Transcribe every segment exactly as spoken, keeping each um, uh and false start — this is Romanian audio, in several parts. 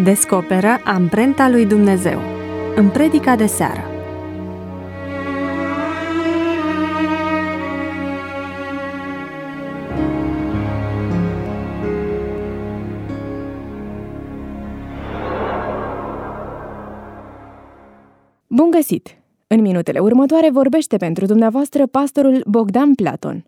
Descoperă amprenta lui Dumnezeu în predica de seară. Bun găsit! În minutele următoare vorbește pentru dumneavoastră pastorul Bogdan Platon.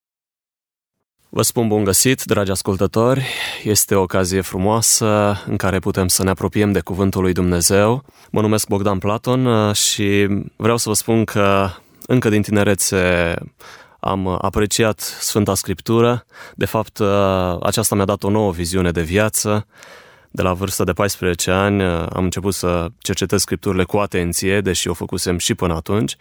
Vă spun bun găsit, dragi ascultători! Este o ocazie frumoasă în care putem să ne apropiem de Cuvântul lui Dumnezeu. Mă numesc Bogdan Platon și vreau să vă spun că încă din tinerețe am apreciat Sfânta Scriptură. De fapt, aceasta mi-a dat o nouă viziune de viață. De la vârsta de paisprezece ani am început să cercetez Scripturile cu atenție, deși o făcusem și până atunci.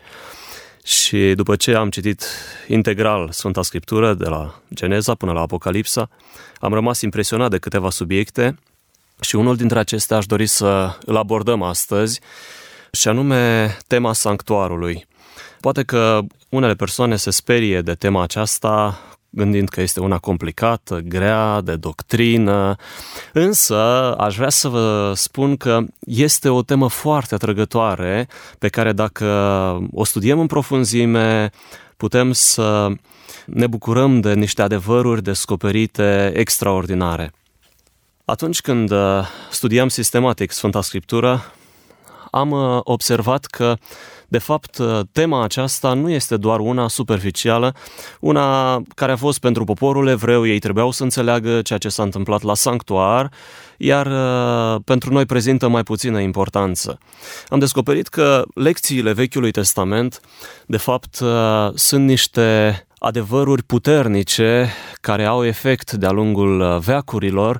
Și după ce am citit integral Sfânta Scriptură, de la Geneza până la Apocalipsa, am rămas impresionat de câteva subiecte și unul dintre acestea aș dori să îl abordăm astăzi, și anume tema sanctuarului. Poate că unele persoane se sperie de tema aceasta, gândind că este una complicată, grea, de doctrină, însă aș vrea să vă spun că este o temă foarte atrăgătoare, pe care dacă o studiem în profunzime, putem să ne bucurăm de niște adevăruri descoperite extraordinare. Atunci când studiam sistematic Sfânta Scriptură, am observat că, de fapt, tema aceasta nu este doar una superficială, una care a fost pentru poporul evreu, ei trebuiau să înțeleagă ceea ce s-a întâmplat la sanctuar, iar pentru noi prezintă mai puțină importanță. Am descoperit că lecțiile Vechiului Testament, de fapt, sunt niște adevăruri puternice care au efect de-a lungul veacurilor,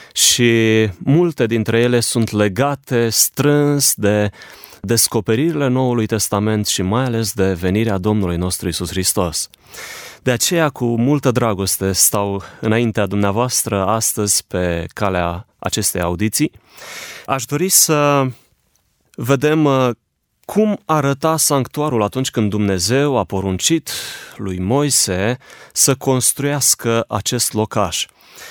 și multe dintre ele sunt legate strâns de descoperirile Noului Testament și mai ales de venirea Domnului nostru Iisus Hristos. De aceea, cu multă dragoste, stau înaintea dumneavoastră astăzi pe calea acestei audiții. Aș dori să vedem cum arăta sanctuarul atunci când Dumnezeu a poruncit lui Moise să construiască acest locaș.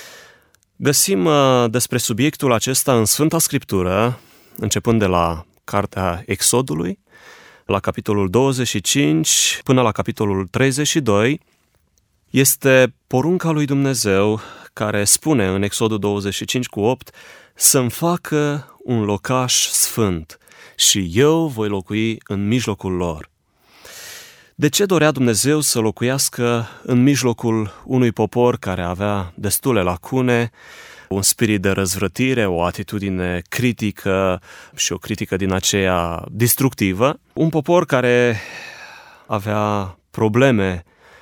Găsim uh, despre subiectul acesta în Sfânta Scriptură, începând de la Cartea Exodului, la capitolul douăzeci și cinci până la capitolul treizeci și doi. Este porunca lui Dumnezeu care spune în Exodul douăzeci și cinci cu opt să-mi facă un locaș sfânt și eu voi locui în mijlocul lor. De ce dorea Dumnezeu să locuiască în mijlocul unui popor care avea destule lacune, un spirit de răzvrătire, o atitudine critică și o critică din aceea destructivă, un popor care avea probleme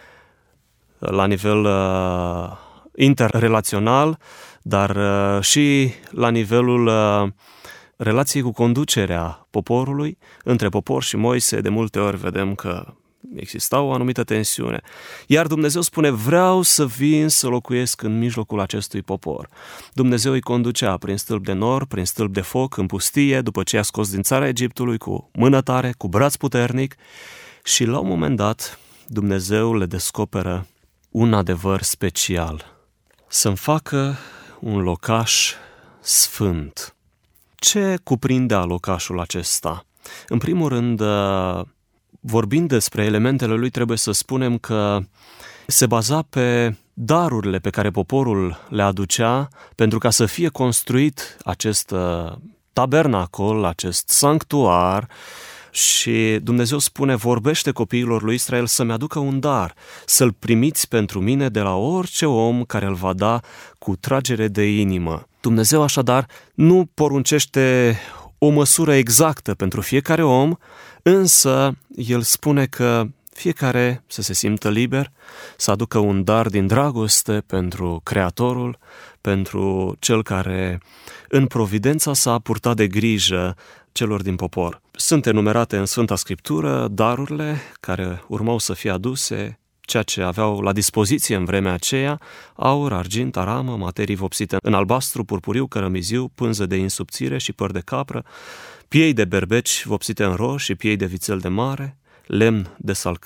la nivel uh, interrelațional, dar uh, și la nivelul uh, relației cu conducerea poporului, între popor și Moise. De multe ori vedem că exista o anumită tensiune. Iar Dumnezeu spune, vreau să vin să locuiesc în mijlocul acestui popor. Dumnezeu îi conducea prin stâlp de nor, prin stâlp de foc, în pustie, după ce i-a scos din țara Egiptului cu mână tare, cu braț puternic, și la un moment dat Dumnezeu le descoperă un adevăr special. Să-mi facă un locaș sfânt. Ce cuprindea locașul acesta? În primul rând, vorbind despre elementele lui, trebuie să spunem că se baza pe darurile pe care poporul le aducea pentru ca să fie construit acest tabernacol, acest sanctuar. Și Dumnezeu spune, vorbește copiilor lui Israel să-mi aducă un dar, să-l primiți pentru mine de la orice om care îl va da cu tragere de inimă. Dumnezeu așadar nu poruncește o măsură exactă pentru fiecare om, însă El spune că fiecare să se simtă liber, să aducă un dar din dragoste pentru Creatorul, pentru Cel care în providența sa a purtat de grijă celor din popor. Sunt enumerate în Sfânta Scriptură darurile care urmau să fie aduse, ceea ce aveau la dispoziție în vremea aceea: aur, argint, aramă, materii vopsite în albastru, purpuriu, cărămiziu, pânză de insubțire și păr de capră, piei de berbeci vopsite în roș și piei de vițel de mare, lemn de salcâm,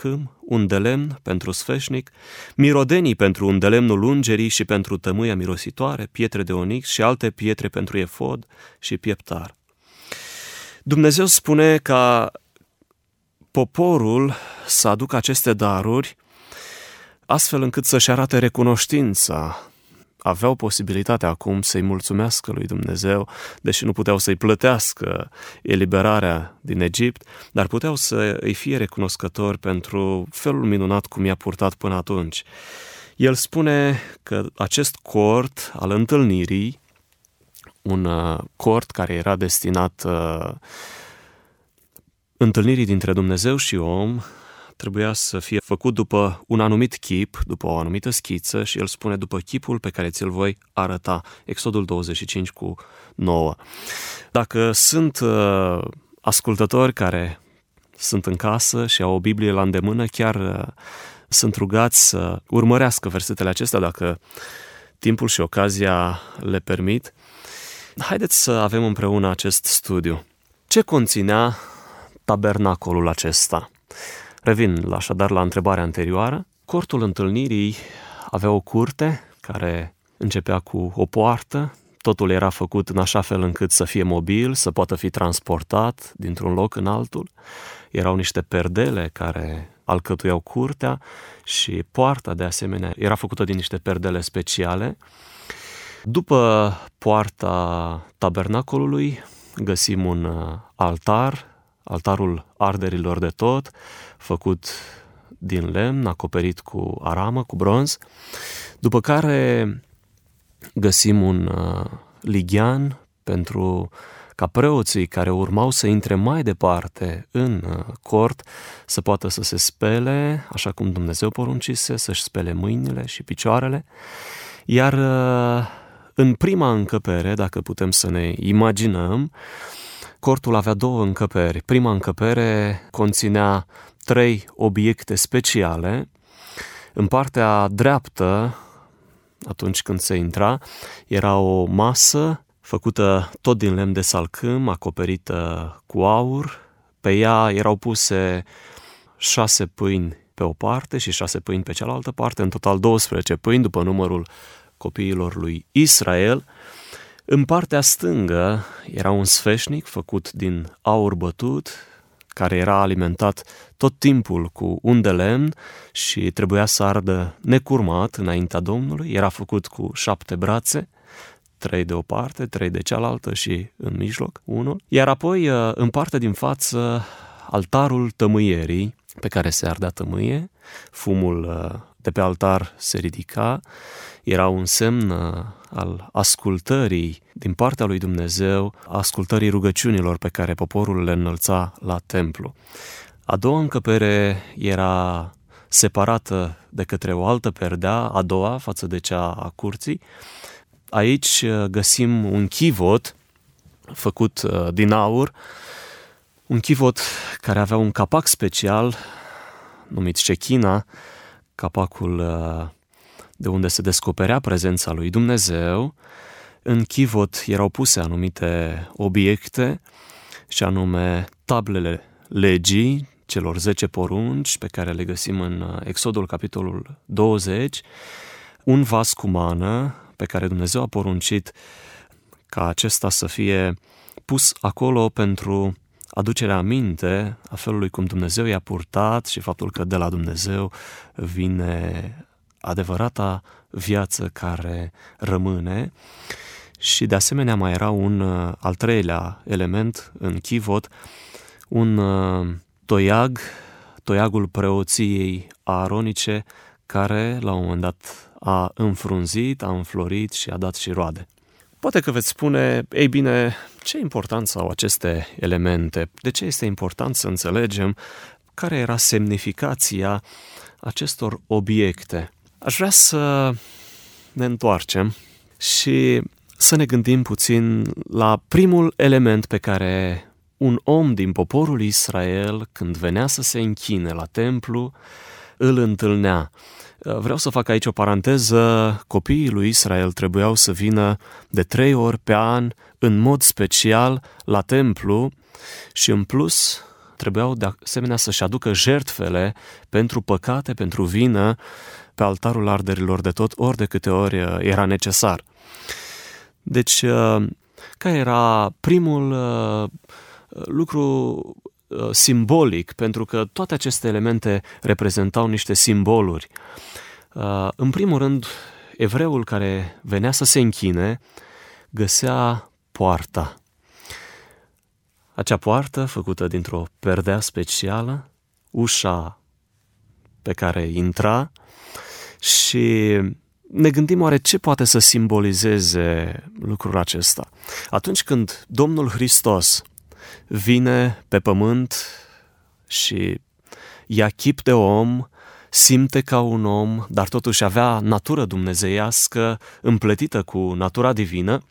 un de lemn pentru sfeșnic, mirodenii pentru un de lemnul ungerii și pentru tămâia mirositoare, pietre de onix și alte pietre pentru efod și pieptar. Dumnezeu spune ca poporul să aducă aceste daruri astfel încât să-și arate recunoștința. Aveau posibilitatea acum să-i mulțumească lui Dumnezeu, deși nu puteau să-i plătească eliberarea din Egipt, dar puteau să îi fie recunoscători pentru felul minunat cum i-a purtat până atunci. El spune că acest cort al întâlnirii, un cort care era destinat întâlnirii dintre Dumnezeu și om, trebuia să fie făcut după un anumit chip, după o anumită schiță și el spune după chipul pe care ți-l voi arăta. Exodul douăzeci și cinci cu nouă. Dacă sunt uh, ascultători care sunt în casă și au o Biblie la îndemână, chiar uh, sunt rugați să urmărească versetele acestea dacă timpul și ocazia le permit. Haideți să avem împreună acest studiu. Ce conținea tabernacolul acesta? Revin așadar la întrebarea anterioară. Cortul întâlnirii avea o curte care începea cu o poartă. Totul era făcut în așa fel încât să fie mobil, să poată fi transportat dintr-un loc în altul. Erau niște perdele care alcătuiau curtea și poarta, de asemenea, era făcută din niște perdele speciale. După poarta tabernacolului găsim un altar, altarul arderilor de tot, făcut din lemn, acoperit cu aramă, cu bronz, după care găsim un uh, lighean pentru ca preoții care urmau să intre mai departe în uh, cort să poată să se spele, așa cum Dumnezeu poruncise, să-și spele mâinile și picioarele, iar uh, în prima încăpere, dacă putem să ne imaginăm, cortul avea două încăperi. Prima încăpere conținea trei obiecte speciale. În partea dreaptă, atunci când se intra, era o masă făcută tot din lemn de salcâm, acoperită cu aur. Pe ea erau puse șase pâini pe o parte și șase pâini pe cealaltă parte, în total douăsprezece pâini, după numărul copiilor lui Israel. În partea stângă era un sfeșnic făcut din aur bătut, care era alimentat tot timpul cu un de lemn și trebuia să ardă necurmat înaintea Domnului. Era făcut cu șapte brațe, trei de o parte, trei de cealaltă și în mijloc unul. Iar apoi, în partea din față, altarul tămâierii, pe care se ardea tămâie, fumul de pe altar se ridica, era un semn al ascultării din partea lui Dumnezeu, ascultării rugăciunilor pe care poporul le înălța la templu. A doua încăpere era separată de către o altă perdea, a doua față de cea a curții. Aici găsim un chivot făcut din aur, un chivot care avea un capac special numit șechina, capacul de unde se descoperea prezența lui Dumnezeu. În chivot erau puse anumite obiecte, și anume tablele legii, celor zece porunci pe care le găsim în Exodul capitolul douăzeci, un vas cu mană pe care Dumnezeu a poruncit ca acesta să fie pus acolo pentru aducerea aminte a felului cum Dumnezeu i-a purtat și faptul că de la Dumnezeu vine adevărata viață care rămâne. Și de asemenea mai era un al treilea element în chivot, un toiag, toiagul preoției aaronice, care la un moment dat a înfrunzit, a înflorit și a dat și roade. Poate că veți spune, ei bine, ce importanță au aceste elemente? De ce este important să înțelegem care era semnificația acestor obiecte? Aș vrea să ne întoarcem și să ne gândim puțin la primul element pe care un om din poporul Israel, când venea să se închine la templu, îl întâlnea. Vreau să fac aici o paranteză, copiii lui Israel trebuiau să vină de trei ori pe an, în mod special, la templu și în plus trebuiau de asemenea să-și aducă jertfele pentru păcate, pentru vină, pe altarul arderilor de tot, ori de câte ori era necesar. Deci, care era primul lucru simbolic, pentru că toate aceste elemente reprezentau niște simboluri. În primul rând, evreul care venea să se închine găsea poarta. Acea poartă, făcută dintr-o perdea specială, ușa pe care intra, și ne gândim oare ce poate să simbolizeze lucrul acesta. Atunci când Domnul Hristos vine pe pământ și ia chip de om, simte ca un om, dar totuși avea natură dumnezeiască împletită cu natura divină,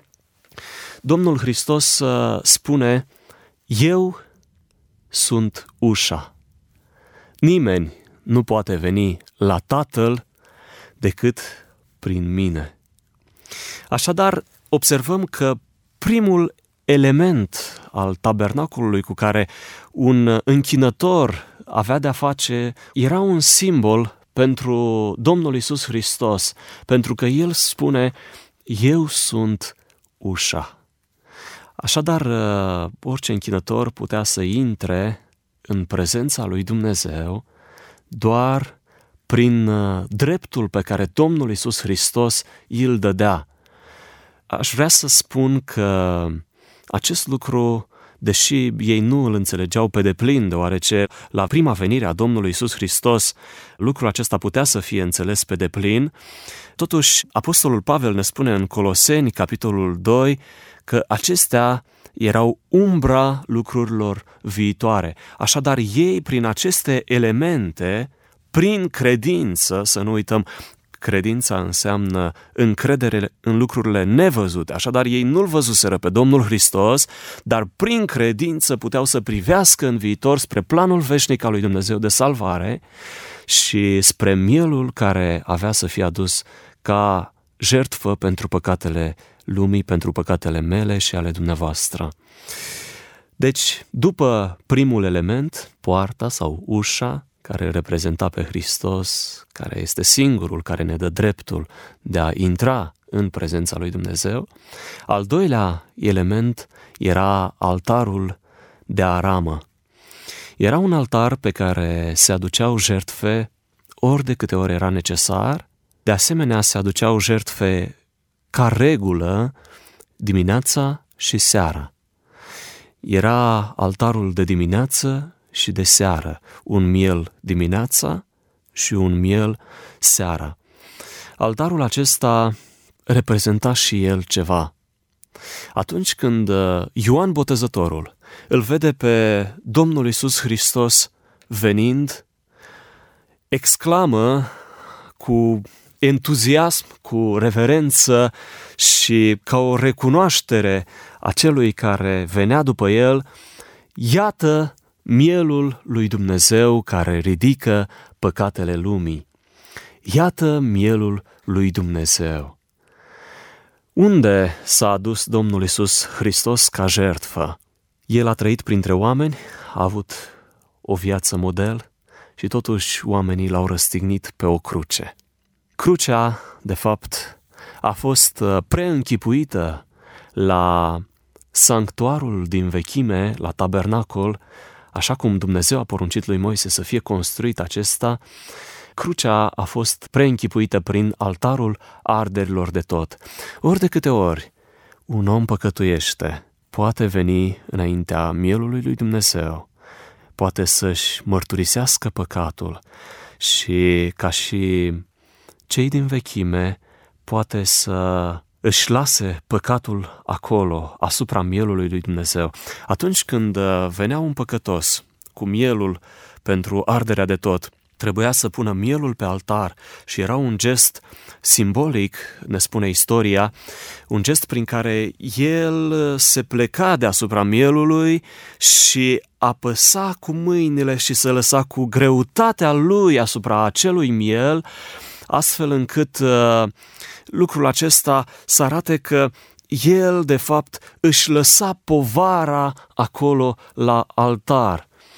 Domnul Hristos spune: eu sunt ușa. Nimeni nu poate veni la Tatăl decât prin mine. Așadar, observăm că primul element al tabernacolului cu care un închinător avea de-a face era un simbol pentru Domnul Iisus Hristos, pentru că El spune: eu sunt ușa. Așadar, orice închinător putea să intre în prezența lui Dumnezeu doar prin dreptul pe care Domnul Iisus Hristos îl dădea. Aș vrea să spun că acest lucru, deși ei nu îl înțelegeau pe deplin, deoarece la prima venire a Domnului Iisus Hristos lucrul acesta putea să fie înțeles pe deplin, totuși Apostolul Pavel ne spune în Coloseni, capitolul doi, că acestea erau umbra lucrurilor viitoare. Așadar, ei, prin aceste elemente, prin credință, să nu uităm, credința înseamnă încredere în lucrurile nevăzute. Așadar, ei nu-L văzuseră pe Domnul Hristos, dar prin credință puteau să privească în viitor spre planul veșnic al lui Dumnezeu de salvare și spre mielul care avea să fie adus ca jertfă pentru păcatele lumii, pentru păcatele mele și ale dumneavoastră. Deci, după primul element, poarta sau ușa, care reprezenta pe Hristos, care este singurul care ne dă dreptul de a intra în prezența lui Dumnezeu, al doilea element era altarul de aramă. Era un altar pe care se aduceau jertfe ori de câte ori era necesar, de asemenea se aduceau jertfe ca regulă dimineața și seara. Era altarul de dimineață și de seară, un miel dimineața și un miel seara. Altarul acesta reprezenta și el ceva. Atunci când Ioan Botezătorul îl vede pe Domnul Iisus Hristos venind, exclamă cu entuziasm, cu reverență și ca o recunoaștere a celui care venea după el: iată mielul lui Dumnezeu care ridică păcatele lumii. Iată mielul lui Dumnezeu. Unde s-a adus Domnul Iisus Hristos ca jertfă? El a trăit printre oameni, a avut o viață model și totuși oamenii l-au răstignit pe o cruce. Crucea, de fapt, a fost preînchipuită la sanctuarul din vechime, la tabernacol, așa cum Dumnezeu a poruncit lui Moise să fie construit acesta. Crucea a fost preînchipuită prin altarul arderilor de tot. Ori de câte ori un om păcătuiește, poate veni înaintea mielului lui Dumnezeu, poate să-și mărturisească păcatul și, ca și cei din vechime, poate să își lase păcatul acolo, asupra mielului lui Dumnezeu. Atunci când venea un păcătos cu mielul pentru arderea de tot, trebuia să pună mielul pe altar și era un gest simbolic, ne spune istoria, un gest prin care el se pleca deasupra mielului și apăsa cu mâinile și se lăsa cu greutatea lui asupra acelui miel, astfel încât uh, lucrul acesta să arate că el, de fapt, își lăsa povara acolo la altar.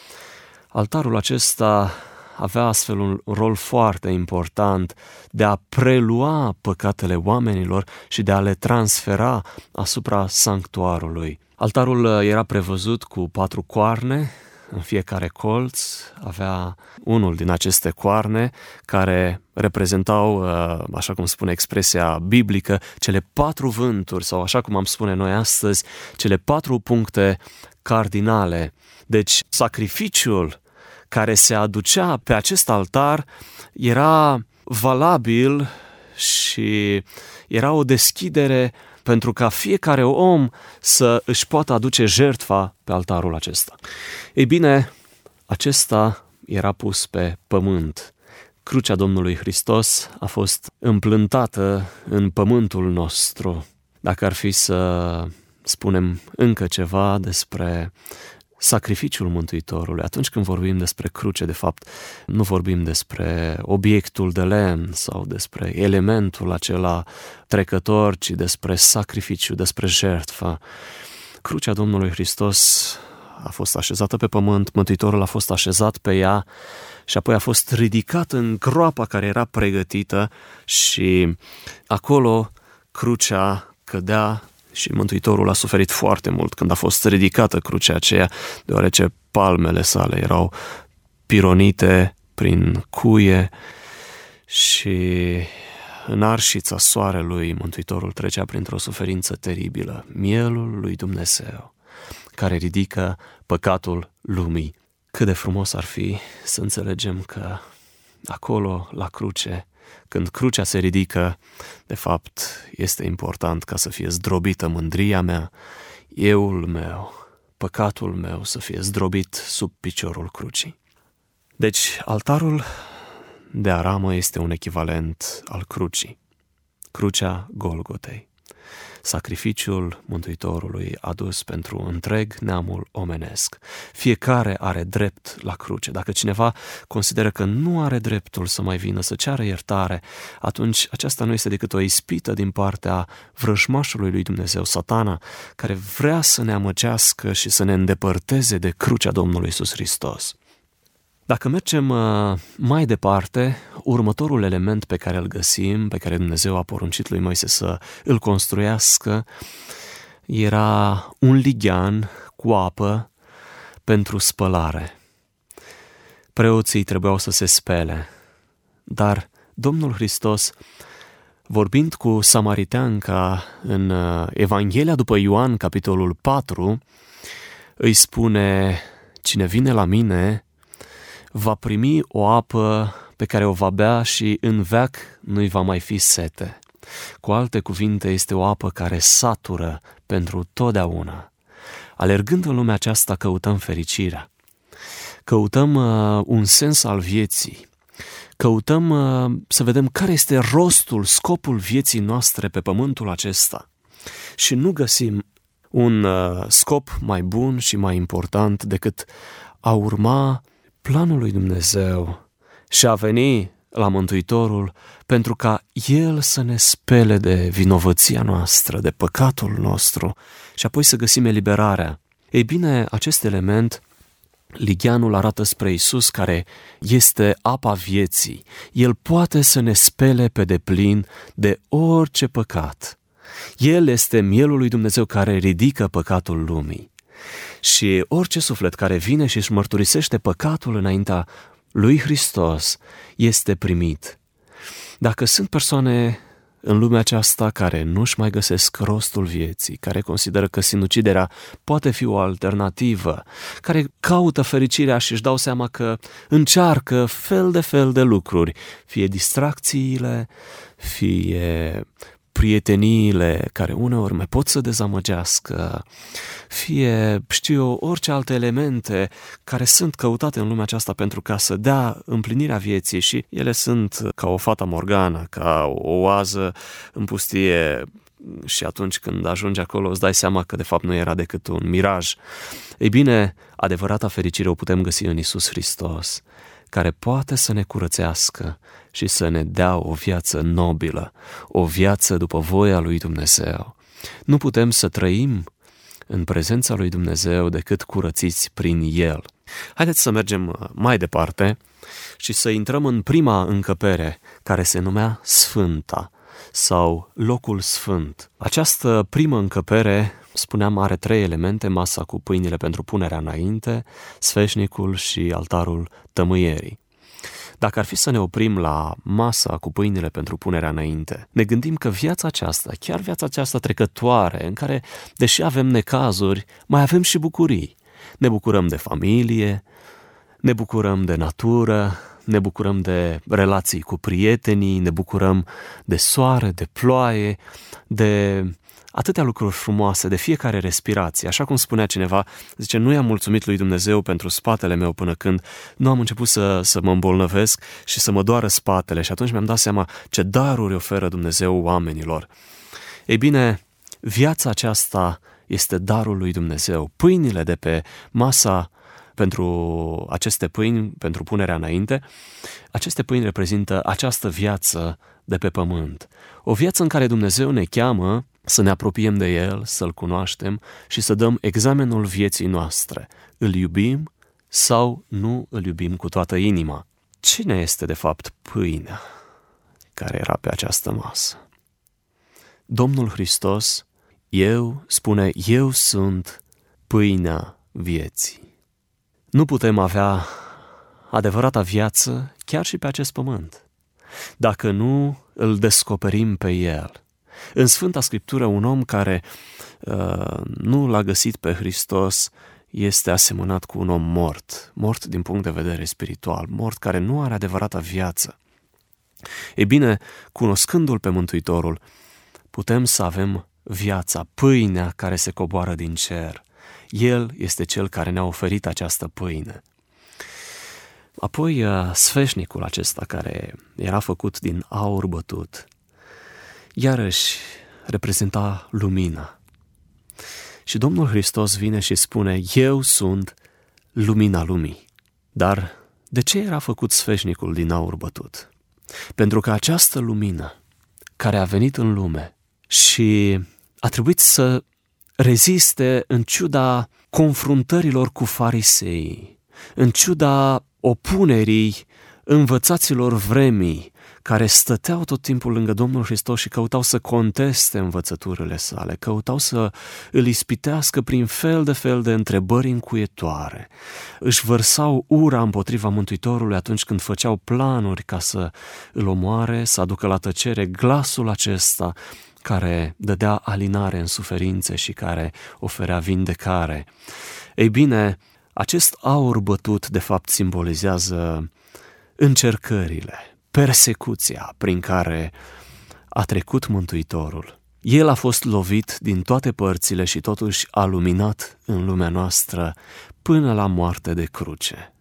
Altarul acesta avea astfel un rol foarte important de a prelua păcatele oamenilor și de a le transfera asupra sanctuarului. Altarul era prevăzut cu patru coarne, în fiecare colț avea unul din aceste coarne care reprezentau, așa cum spune expresia biblică, cele patru vânturi sau așa cum am spune noi astăzi, cele patru puncte cardinale. Deci sacrificiul care se aducea pe acest altar era valabil și era o deschidere pentru ca fiecare om să își poată aduce jertfa pe altarul acesta. Ei bine, acesta era pus pe pământ. Crucea Domnului Hristos a fost împlântată în pământul nostru. Dacă ar fi să spunem încă ceva despre sacrificiul Mântuitorului, atunci când vorbim despre cruce, de fapt, nu vorbim despre obiectul de lemn sau despre elementul acela trecător, ci despre sacrificiu, despre jertfă. Crucea Domnului Hristos a fost așezată pe pământ, Mântuitorul a fost așezat pe ea și apoi a fost ridicat în groapa care era pregătită și acolo crucea cădea. Și Mântuitorul a suferit foarte mult când a fost ridicată crucea aceea, deoarece palmele sale erau pironite prin cuie și în arșița soarelui Mântuitorul trecea printr-o suferință teribilă, mielul lui Dumnezeu, care ridică păcatul lumii. Cât de frumos ar fi să înțelegem că acolo, la cruce, când crucea se ridică, de fapt, este important ca să fie zdrobită mândria mea, euul meu, păcatul meu să fie zdrobit sub piciorul crucii. Deci, altarul de aramă este un echivalent al crucii, crucea Golgotei, sacrificiul Mântuitorului adus pentru întreg neamul omenesc. Fiecare are drept la cruce. Dacă cineva consideră că nu are dreptul să mai vină să ceară iertare, atunci aceasta nu este decât o ispită din partea vrăjmașului lui Dumnezeu, Satana, care vrea să ne amăgească și să ne îndepărteze de crucea Domnului Iisus Hristos. Dacă mergem mai departe, următorul element pe care îl găsim, pe care Dumnezeu a poruncit lui Moise să îl construiască, era un lighean cu apă pentru spălare. Preoții trebuiau să se spele, dar Domnul Hristos, vorbind cu samariteanca în Evanghelia după Ioan, capitolul patru, îi spune: cine vine la mine va primi o apă pe care o va bea și în veac nu-i va mai fi sete. Cu alte cuvinte, este o apă care satură pentru totdeauna. Alergând în lumea aceasta, căutăm fericirea. Căutăm uh, un sens al vieții. Căutăm uh, să vedem care este rostul, scopul vieții noastre pe pământul acesta. Și nu găsim un uh, scop mai bun și mai important decât a urma planul lui Dumnezeu și a veni la Mântuitorul pentru ca El să ne spele de vinovăția noastră, de păcatul nostru și apoi să găsim eliberarea. Ei bine, acest element, ligheanul, arată spre Iisus, care este apa vieții. El poate să ne spele pe deplin de orice păcat. El este mielul lui Dumnezeu care ridică păcatul lumii. Și orice suflet care vine și își mărturisește păcatul înaintea lui Hristos este primit. Dacă sunt persoane în lumea aceasta care nu-și mai găsesc rostul vieții, care consideră că sinuciderea poate fi o alternativă, care caută fericirea și își dau seama că încearcă fel de fel de lucruri, fie distracțiile, fie prieteniile care uneori mai pot să dezamăgească, fie, știu eu, orice alte elemente care sunt căutate în lumea aceasta pentru ca să dea împlinirea vieții și ele sunt ca o fata morgană, ca o oază în pustie și atunci când ajungi acolo îți dai seama că de fapt nu era decât un miraj. Ei bine, adevărata fericire o putem găsi în Iisus Hristos, care poate să ne curățească și să ne dea o viață nobilă, o viață după voia lui Dumnezeu. Nu putem să trăim în prezența lui Dumnezeu decât curățiți prin El. Haideți să mergem mai departe și să intrăm în prima încăpere, care se numea Sfânta sau locul sfânt. Această primă încăpere, spuneam, are trei elemente: masa cu pâinile pentru punerea înainte, sfeșnicul și altarul tămâierii. Dacă ar fi să ne oprim la masa cu pâinile pentru punerea înainte, ne gândim că viața aceasta, chiar viața aceasta trecătoare, în care, deși avem necazuri, mai avem și bucurii. Ne bucurăm de familie, ne bucurăm de natură, ne bucurăm de relații cu prietenii, ne bucurăm de soare, de ploaie, de atâtea lucruri frumoase, de fiecare respirație. Așa cum spunea cineva, zice, nu i-am mulțumit lui Dumnezeu pentru spatele meu până când nu am început să, să mă îmbolnăvesc și să mă doară spatele, și atunci mi-am dat seama ce daruri oferă Dumnezeu oamenilor. Ei bine, viața aceasta este darul lui Dumnezeu. Pâinile de pe masa pentru aceste pâini, pentru punerea înainte, aceste pâini reprezintă această viață de pe pământ. O viață în care Dumnezeu ne cheamă să ne apropiem de El, să-L cunoaștem și să dăm examenul vieții noastre. Îl iubim sau nu îl iubim cu toată inima? Cine este de fapt pâinea care era pe această masă? Domnul Hristos, eu, spune, eu sunt pâinea vieții. Nu putem avea adevărata viață chiar și pe acest pământ dacă nu îl descoperim pe El. În Sfânta Scriptură, un om care uh, nu l-a găsit pe Hristos este asemănat cu un om mort, mort din punct de vedere spiritual, mort care nu are adevărata viață. Ei bine, cunoscându-L pe Mântuitorul, putem să avem viața, pâinea care se coboară din cer. El este Cel care ne-a oferit această pâine. Apoi, sfeșnicul acesta, care era făcut din aur bătut, iarăși reprezenta lumina. Și Domnul Hristos vine și spune, eu sunt lumina lumii. Dar de ce era făcut sfeșnicul din aur bătut? Pentru că această lumină care a venit în lume și a trebuit să reziste în ciuda confruntărilor cu fariseii, în ciuda opunerii învățaților vremii, care stăteau tot timpul lângă Domnul Hristos și căutau să conteste învățăturile sale, căutau să îl ispitească prin fel de fel de întrebări încuietoare. Își vărsau ura împotriva Mântuitorului atunci când făceau planuri ca să îl omoare, să aducă la tăcere glasul acesta care dădea alinare în suferințe și care oferea vindecare. Ei bine, acest aur bătut de fapt simbolizează încercările, persecuția prin care a trecut Mântuitorul. El a fost lovit din toate părțile și totuși a luminat în lumea noastră până la moarte de cruce.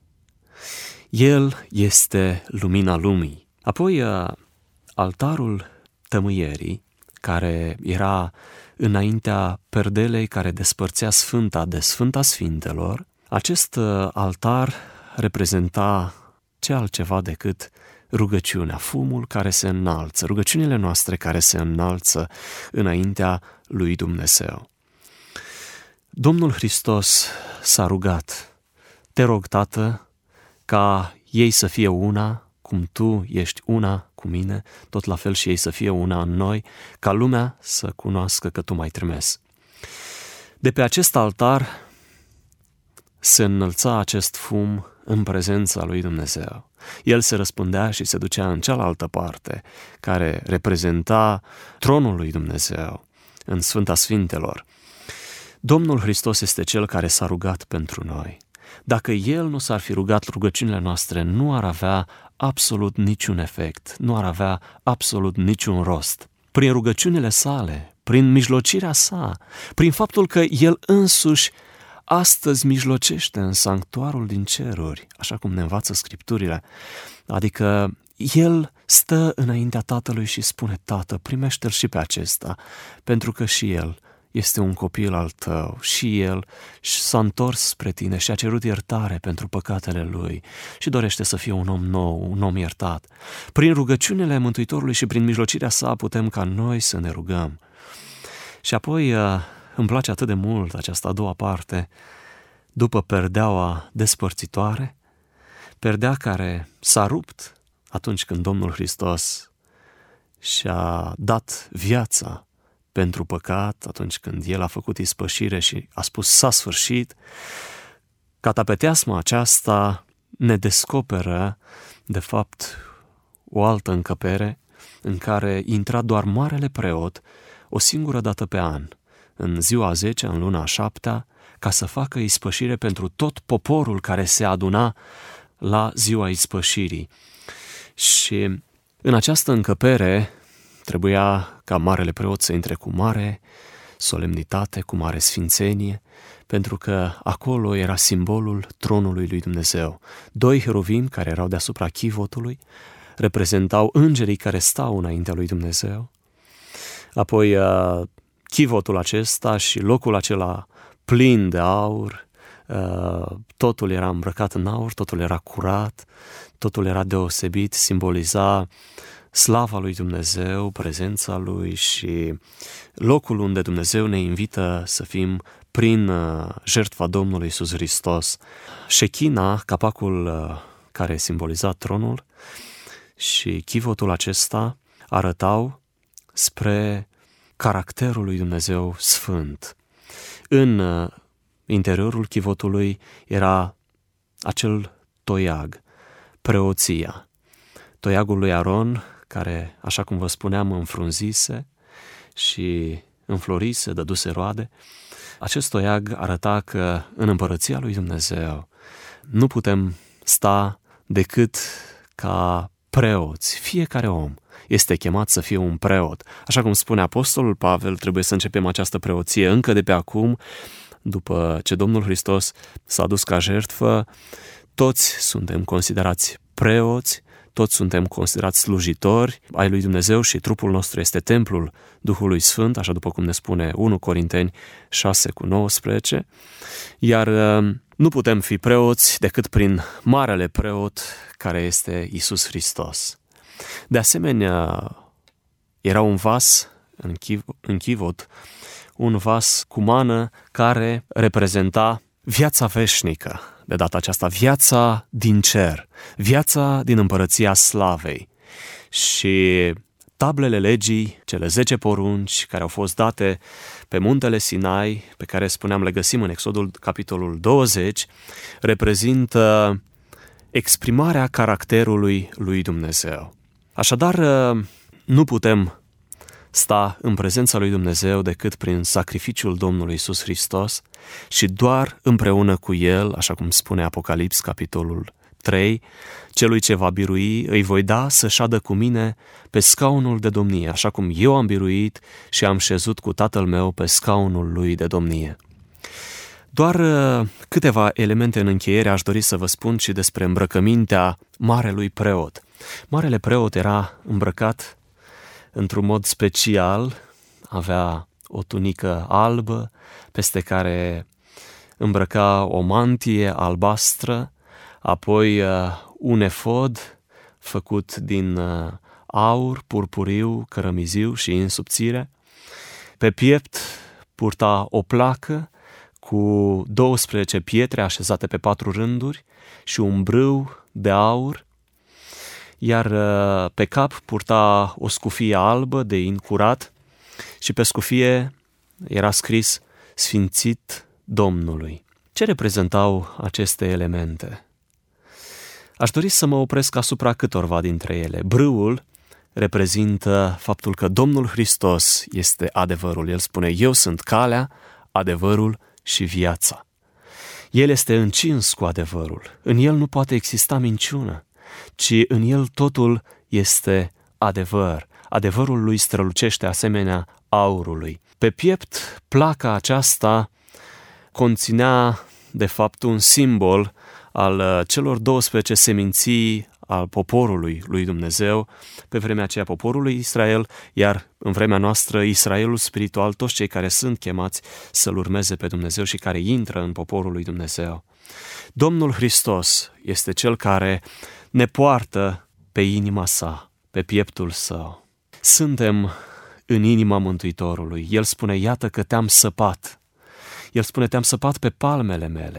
El este lumina lumii. Apoi, altarul tămâierii, care era înaintea perdelei care despărțea Sfânta de Sfânta Sfintelor, acest altar reprezenta ce altceva decât rugăciunea, fumul care se înalță, rugăciunile noastre care se înalță înaintea lui Dumnezeu. Domnul Hristos s-a rugat, te rog, Tată, ca ei să fie una, cum Tu ești una cu mine, tot la fel și ei să fie una în noi, ca lumea să cunoască că Tu m-ai trimis. De pe acest altar se înălța acest fum în prezența lui Dumnezeu. El se răspândea și se ducea în cealaltă parte, care reprezenta tronul lui Dumnezeu, în Sfânta Sfintelor. Domnul Hristos este Cel care s-a rugat pentru noi. Dacă El nu s-ar fi rugat, rugăciunile noastre nu ar avea absolut niciun efect, nu ar avea absolut niciun rost. Prin rugăciunile sale, prin mijlocirea sa, prin faptul că El însuși astăzi mijlocește în sanctuarul din ceruri, așa cum ne învață Scripturile, adică El stă înaintea Tatălui și spune, Tată, primește-L și pe acesta, pentru că și El este un copil al Tău, și El s-a întors spre Tine și a cerut iertare pentru păcatele Lui și dorește să fie un om nou, un om iertat. Prin rugăciunile Mântuitorului și prin mijlocirea sa putem ca noi să ne rugăm. Și apoi îmi place atât de mult această a doua parte. după perdeaua despărțitoare, perdea care s-a rupt atunci când Domnul Hristos și-a dat viața pentru păcat, atunci când El a făcut ispășire și a spus s-a sfârșit. Catapeteasma aceasta ne descoperă, de fapt, o altă încăpere în care intra doar marele preot o singură dată pe an, în ziua a zecea, în luna a șaptea, ca să facă ispășire pentru tot poporul care se aduna la ziua ispășirii. Și în această încăpere trebuia ca marele preot să intre cu mare solemnitate, cu mare sfințenie, pentru că acolo era simbolul tronului lui Dumnezeu. Doi heruvimi care erau deasupra chivotului reprezentau îngerii care stau înaintea lui Dumnezeu. Apoi chivotul acesta și locul acela plin de aur, totul era îmbrăcat în aur, totul era curat, totul era deosebit, simboliza slava lui Dumnezeu, prezența lui și locul unde Dumnezeu ne invită să fim prin jertfa Domnului Iisus Hristos. Șechina, capacul care simboliza tronul, și chivotul acesta arătau spre caracterul lui Dumnezeu sfânt. În interiorul chivotului era acel toiag, preoția. Toiagul lui Aron, care, așa cum vă spuneam, înfrunzise și înflorise, dăduse roade. Acest toiag arăta că în împărăția lui Dumnezeu nu putem sta decât ca preoți. Fiecare om este chemat să fie un preot. Așa cum spune apostolul Pavel, trebuie să începem această preoție încă de pe acum, după ce Domnul Hristos s-a dus ca jertfă. Toți suntem considerați preoți, toți suntem considerați slujitori ai lui Dumnezeu și trupul nostru este templul Duhului Sfânt, așa după cum ne spune unu Corinteni șase cu nouăsprezece, iar nu putem fi preoți decât prin marele preot care este Iisus Hristos. De asemenea, era un vas în, chiv, în chivot, un vas cu mană care reprezenta viața veșnică, de data aceasta viața din cer, viața din împărăția slavei. Și tablele legii, cele zece porunci care au fost date pe muntele Sinai, pe care spuneam le găsim în Exodul capitolul douăzeci, reprezintă exprimarea caracterului lui Dumnezeu. Așadar, nu putem sta în prezența lui Dumnezeu decât prin sacrificiul Domnului Iisus Hristos și doar împreună cu El, așa cum spune Apocalips, capitolul trei, celui ce va birui îi voi da să șadă cu mine pe scaunul de domnie, așa cum eu am biruit și am șezut cu Tatăl meu pe scaunul lui de domnie. Doar câteva elemente în încheiere aș dori să vă spun și despre îmbrăcămintea marelui preot. Marele preot era îmbrăcat într-un mod special, avea o tunică albă, peste care îmbrăca o mantie albastră, apoi un efod făcut din aur, purpuriu, cărămiziu și insubțire. Pe piept purta o placă cu douăsprezece pietre așezate pe patru rânduri și un brâu de aur, iar pe cap purta o scufie albă de in curat și pe scufie era scris Sfințit Domnului. Ce reprezentau aceste elemente? Aș dori să mă opresc asupra câtorva dintre ele. Brâul reprezintă faptul că Domnul Hristos este adevărul. El spune, eu sunt calea, adevărul și viața. El este încins cu adevărul. În El nu poate exista minciună, ci în El totul este adevăr. Adevărul lui strălucește asemenea aurului. Pe piept, placa aceasta conținea, de fapt, un simbol al celor douăsprezece seminții al poporului lui Dumnezeu, pe vremea aceea poporului Israel, iar în vremea noastră Israelul spiritual, toți cei care sunt chemați să-L urmeze pe Dumnezeu și care intră în poporul lui Dumnezeu. Domnul Hristos este Cel care ne poartă pe inima sa, pe pieptul său. Suntem în inima Mântuitorului. El spune, iată că te-am săpat. El spune, te-am săpat pe palmele mele.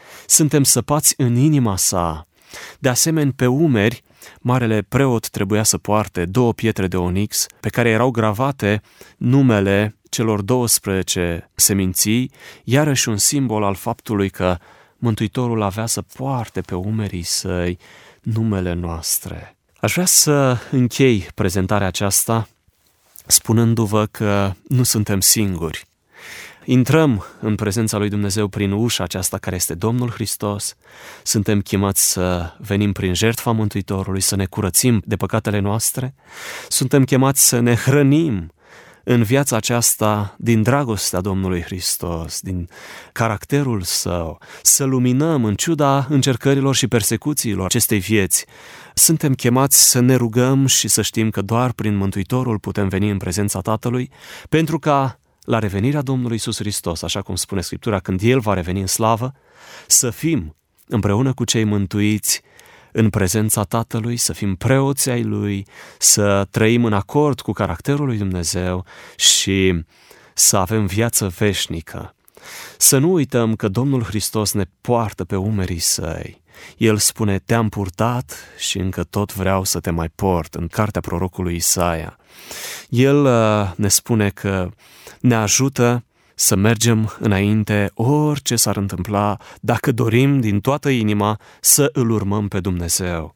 suntem săpați în inima sa. De asemenea, pe umeri, marele preot trebuia să poarte două pietre de onix pe care erau gravate numele celor douăsprezece seminții, iarăși un simbol al faptului că Mântuitorul avea să poarte pe umerii săi numele noastre. Aș vrea să închei prezentarea aceasta spunându-vă că nu suntem singuri. Intrăm în prezența lui Dumnezeu prin ușa aceasta care este Domnul Hristos, suntem chemați să venim prin jertfa Mântuitorului, să ne curățim de păcatele noastre, suntem chemați să ne hrănim în viața aceasta din dragostea Domnului Hristos, din caracterul Său, să luminăm în ciuda încercărilor și persecuțiilor acestei vieți. Suntem chemați să ne rugăm și să știm că doar prin Mântuitorul putem veni în prezența Tatălui, pentru ca la revenirea Domnului Iisus Hristos, așa cum spune Scriptura, când El va reveni în slavă, să fim împreună cu cei mântuiți în prezența Tatălui, să fim preoți ai Lui, să trăim în acord cu caracterul lui Dumnezeu și să avem viață veșnică. Să nu uităm că Domnul Hristos ne poartă pe umerii Săi. El spune, te-am purtat și încă tot vreau să te mai port, în cartea prorocului Isaia. El ne spune că ne ajută să mergem înainte orice s-ar întâmpla dacă dorim din toată inima să îl urmăm pe Dumnezeu.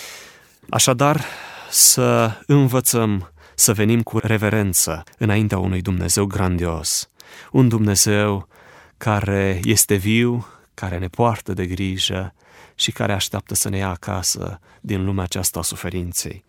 Așadar, să învățăm să venim cu reverență înaintea unui Dumnezeu grandios, un Dumnezeu care este viu, care ne poartă de grijă și care așteaptă să ne ia acasă din lumea aceasta a suferinței.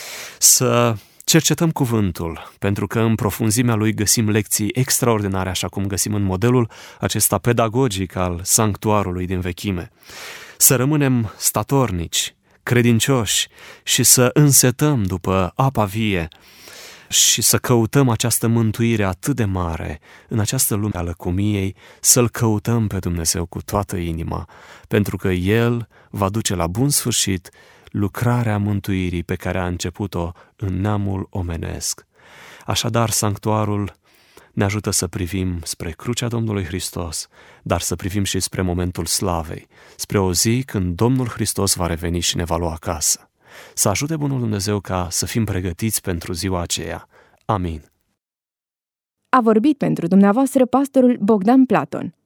Să cercetăm cuvântul, pentru că în profunzimea lui găsim lecții extraordinare, așa cum găsim în modelul acesta pedagogic al sanctuarului din vechime. Să rămânem statornici, credincioși și să însetăm după apa vie și să căutăm această mântuire atât de mare în această lume a lăcomiei, să-L căutăm pe Dumnezeu cu toată inima, pentru că El va duce la bun sfârșit lucrarea mântuirii pe care a început-o în neamul omenesc. Așadar, sanctuarul ne ajută să privim spre crucea Domnului Hristos, dar să privim și spre momentul slavei, spre o zi când Domnul Hristos va reveni și ne va lua acasă. Să ajute bunul Dumnezeu ca să fim pregătiți pentru ziua aceea. Amin. A vorbit pentru dumneavoastră pastorul Bogdan Platon.